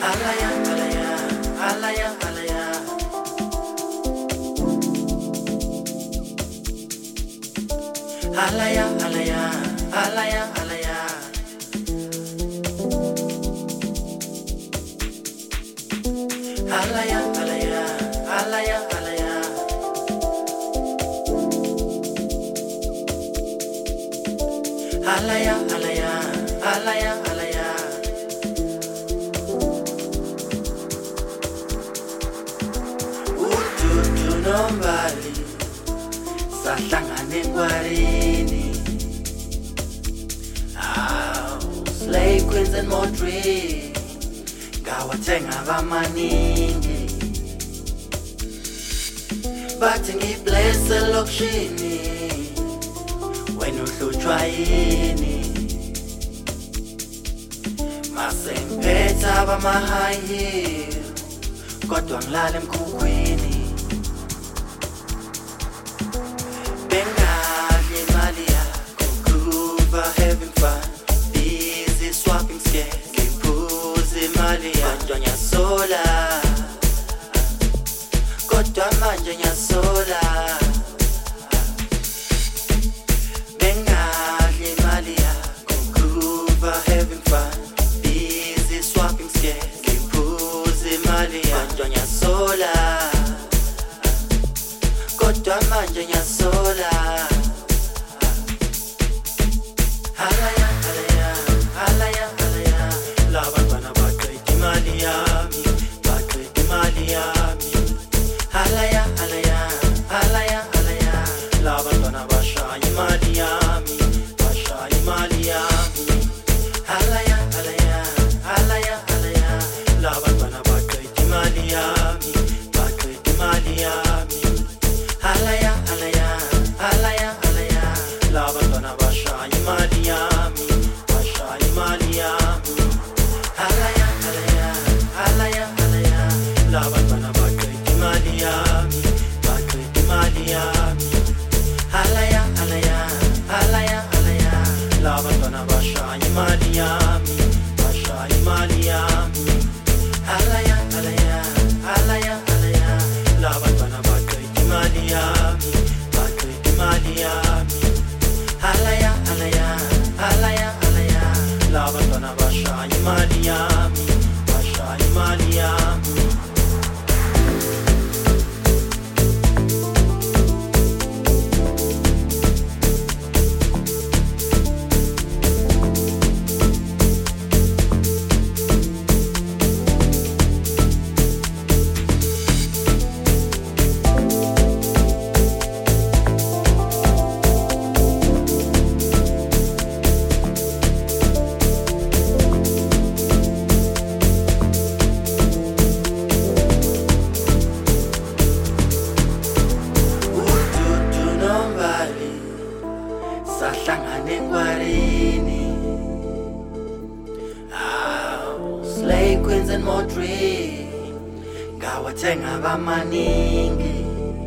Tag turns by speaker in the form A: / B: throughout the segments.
A: Alaya, alaya, alaya, alaya. Alaya, alaya, alaya, alaya. Alaya, alaya, alaya, alaya. Alaya, alaya, alaya, alaya. Ududu nombali sahlangane ngwarini. Slave queens and more dreams ngawathenga bamaningi. Bathi ngibless elokishini wena uhlutshwa yini. Mase ngiphetha bama-high heel kodwa ngilala emkhukhwini. Bengadli imali yakho groove having fun, busy swapping scares, ngiphuza imali kodwa ngiyasola, kodwa manje ngiyasola. Bengadli imali yakho groove having fun, busy swapping scares, ngiphuza imali kodwa ngiyasola, kodwa manje ngiyasola. Alaya, alaya, alaya, alaya. Labantwana baqeda imali yami, baqeda imali yami. Alaya, alaya, alaya, alaya. Labantwana bashaya imali yami, bashaya imali yami. Alaya, alaya, alaya, alaya. Labantwana baqeda imali yami, baqeda imali yami. Alaya, alaya, alaya, alaya. Labantwana bashaya imali yami, bashaya imali yami. Alaya, alaya, alaya, alaya. Labantwana baqeda imali yami, baqeda imali yami. Alaya, alaya, alaya, alaya. Labantwana bashaya imali yami, bashaya imali yami. Alaya, alaya, alaya, alaya. Labantwana baqeda imali yami, baqeda imali yami. Alaya, alaya, alaya, alaya. Labantwana bashaya imali yami, bashaya imali yami. Ududu nombali sahlangane ngwarini. Slave queens and more dreams ngawathenga bamaningi.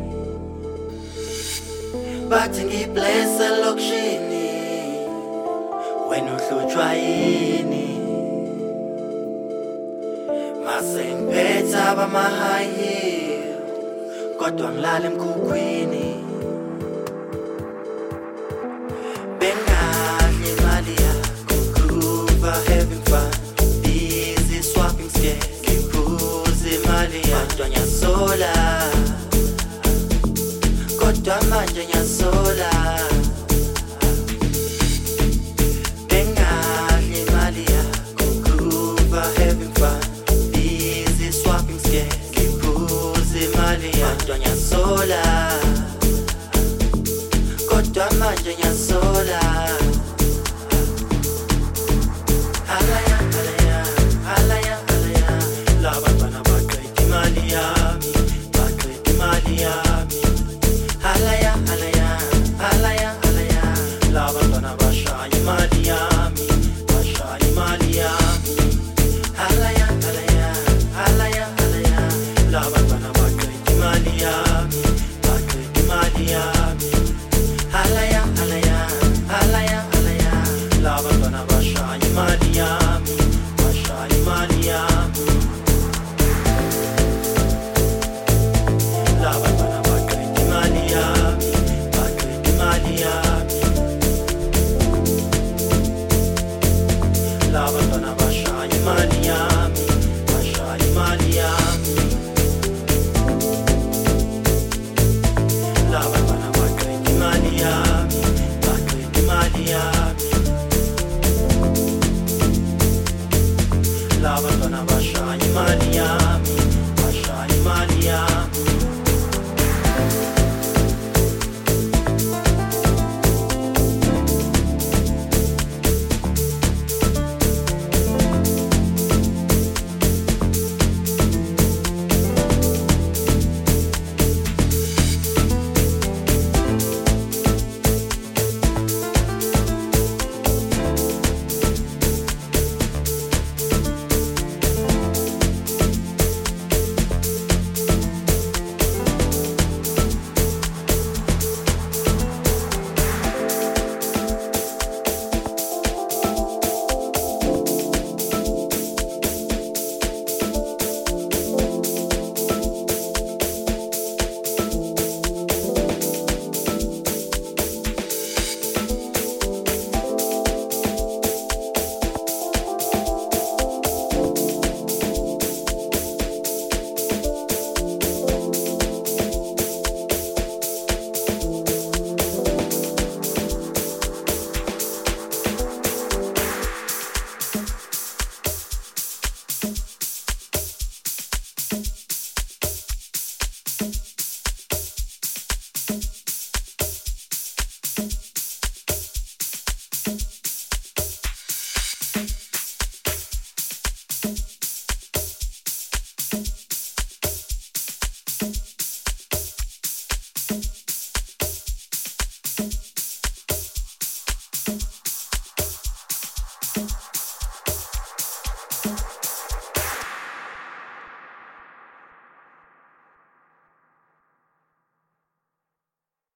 A: Bathi ngibless elokishini wena uhlutshwa yini. Mase ngiphetha bama-high heel kodwa ngilala emkhukhwini. Bengadli imali yakho groove having fun, busy swapping scares, ngiphuza imali kodwa ngiyasola, kodwa manje ngiyasola. Bengadli imali yakho groove having fun, busy swapping scares, ngiphuza imali kodwa ngiyasola, kodwa manje ngiyasola. Alaya, alaya, alaya, alaya. Labantwana baqeda imali yami, baqeda imali yami. Alaya, alaya, alaya, alaya. Labantwana bashaya imali yami, bashaya imali yami.